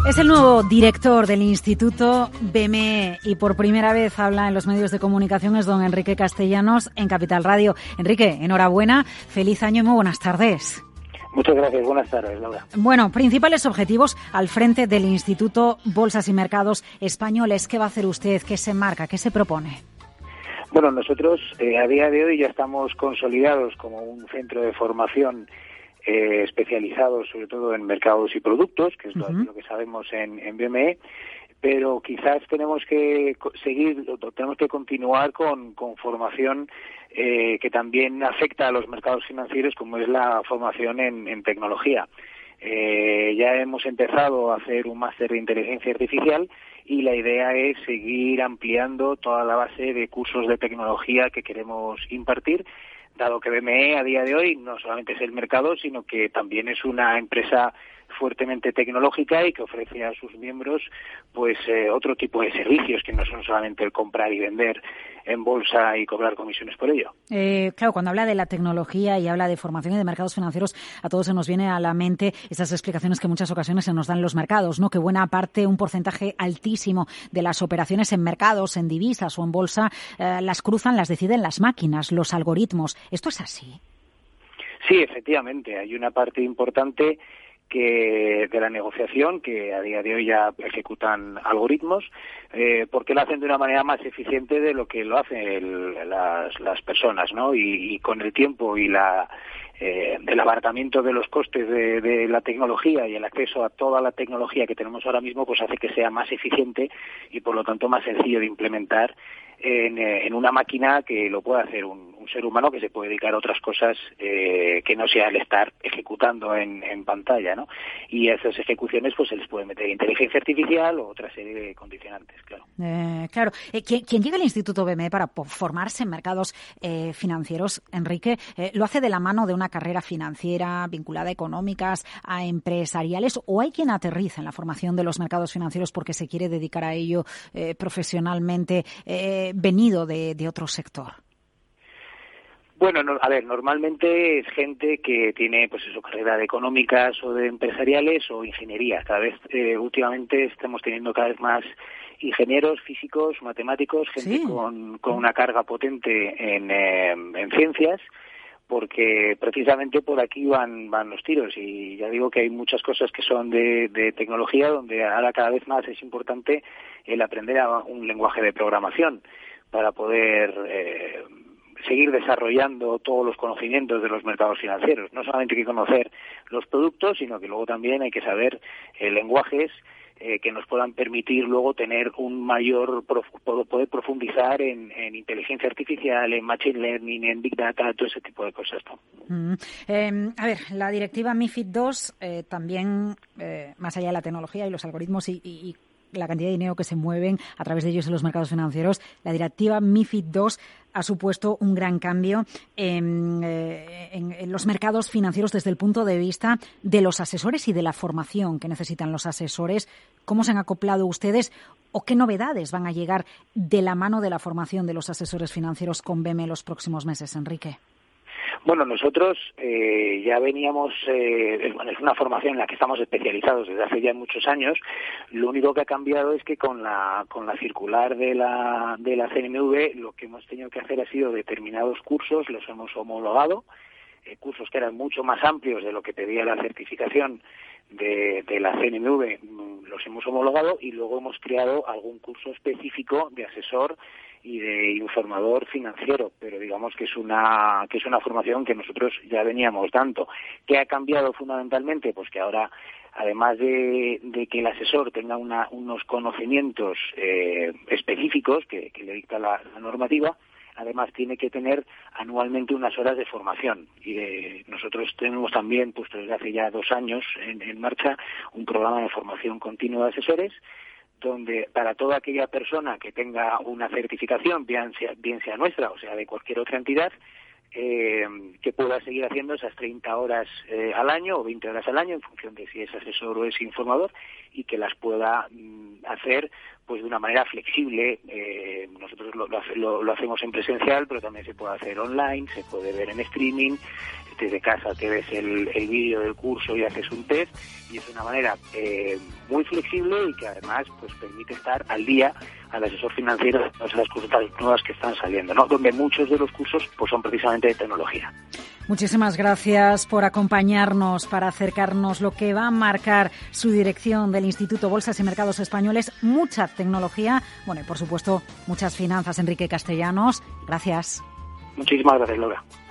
Es el nuevo director del Instituto BME y por primera vez habla en los medios de comunicación, es don Enrique Castellanos en Capital Radio. Enrique, enhorabuena, feliz año y muy buenas tardes. Muchas gracias, buenas tardes, Laura. Bueno, principales objetivos al frente del Instituto Bolsas y Mercados Españoles. ¿Qué va a hacer usted? ¿Qué se marca? ¿Qué se propone? Bueno, nosotros a día de hoy ya estamos consolidados como un centro de formación especializado sobre todo en mercados y productos, que es lo que sabemos en BME, pero quizás tenemos que continuar con formación que también afecta a los mercados financieros, como es la formación en tecnología. Ya hemos empezado a hacer un máster de inteligencia artificial y la idea es seguir ampliando toda la base de cursos de tecnología que queremos impartir, dado que BME a día de hoy no solamente es el mercado, sino que también es una empresa fuertemente tecnológica y que ofrece a sus miembros pues otro tipo de servicios que no son solamente el comprar y vender en bolsa y cobrar comisiones por ello. Claro, cuando habla de la tecnología y habla de formación y de mercados financieros, a todos se nos viene a la mente esas explicaciones que en muchas ocasiones se nos dan los mercados, ¿no? Que buena parte, un porcentaje altísimo de las operaciones en mercados, en divisas o en bolsa, las cruzan, las deciden las máquinas, los algoritmos. ¿Esto es así? Sí, efectivamente. Hay una parte importante de la negociación que a día de hoy ya ejecutan algoritmos, porque lo hacen de una manera más eficiente de lo que lo hacen las personas, ¿no? Y con el tiempo y el abaratamiento de los costes de la tecnología y el acceso a toda la tecnología que tenemos ahora mismo, pues hace que sea más eficiente y por lo tanto más sencillo de implementar en una máquina que lo puede hacer un ser humano que se puede dedicar a otras cosas que no sea el estar ejecutando en pantalla, ¿no? Y a esas ejecuciones pues se les puede meter inteligencia artificial o otra serie de condicionantes, claro. Claro. ¿Quién llega al Instituto BME para formarse en mercados financieros, Enrique, lo hace de la mano de una carrera financiera vinculada a económicas, a empresariales, o hay quien aterriza en la formación de los mercados financieros porque se quiere dedicar a ello profesionalmente, venido de otro sector? Bueno, normalmente es gente que tiene, pues eso, carrera de económicas o de empresariales o ingeniería. Cada vez, últimamente, estamos teniendo cada vez más ingenieros, físicos, matemáticos, gente con una carga potente en ciencias, porque precisamente por aquí van los tiros. Y ya digo que hay muchas cosas que son de tecnología, donde ahora cada vez más es importante el aprender un lenguaje de programación para poder seguir desarrollando todos los conocimientos de los mercados financieros. No solamente hay que conocer los productos, sino que luego también hay que saber lenguajes que nos puedan permitir luego tener un mayor poder profundizar en inteligencia artificial, en machine learning, en big data, todo ese tipo de cosas, ¿no? A ver, la directiva MiFID II también, más allá de la tecnología y los algoritmos y la cantidad de dinero que se mueven a través de ellos en los mercados financieros, la directiva MiFID II ha supuesto un gran cambio en los mercados financieros desde el punto de vista de los asesores y de la formación que necesitan los asesores. ¿Cómo se han acoplado ustedes o qué novedades van a llegar de la mano de la formación de los asesores financieros con BME los próximos meses, Enrique? Bueno, nosotros ya veníamos, es una formación en la que estamos especializados desde hace ya muchos años. Lo único que ha cambiado es que con la circular de la CNMV lo que hemos tenido que hacer ha sido determinados cursos, los hemos homologado, cursos que eran mucho más amplios de lo que pedía la certificación de la CNMV, los hemos homologado y luego hemos creado algún curso específico de asesor y de informador financiero, pero digamos que es una formación que nosotros ya veníamos dando. ¿Qué ha cambiado fundamentalmente? Pues que ahora, además de que el asesor tenga unos conocimientos específicos que le dicta la normativa, además tiene que tener anualmente unas horas de formación. Y nosotros tenemos también, puesto desde hace ya 2 años en marcha, un programa de formación continua de asesores, donde para toda aquella persona que tenga una certificación, bien sea nuestra o sea de cualquier otra entidad, que pueda seguir haciendo esas 30 horas al año o 20 horas al año en función de si es asesor o es informador, y que las pueda hacer pues de una manera flexible. Nosotros lo hacemos en presencial, pero también se puede hacer online, se puede ver en streaming. Desde casa te ves el vídeo del curso y haces un test, y es una manera muy flexible y que además pues permite estar al día al asesor financiero de todas las cosas nuevas que están saliendo, ¿no? Donde muchos de los cursos pues son precisamente de tecnología. Muchísimas gracias por acompañarnos, para acercarnos lo que va a marcar su dirección del Instituto Bolsas y Mercados Españoles. Mucha tecnología, bueno, y por supuesto muchas finanzas. Enrique Castellanos, gracias. Muchísimas gracias, Laura.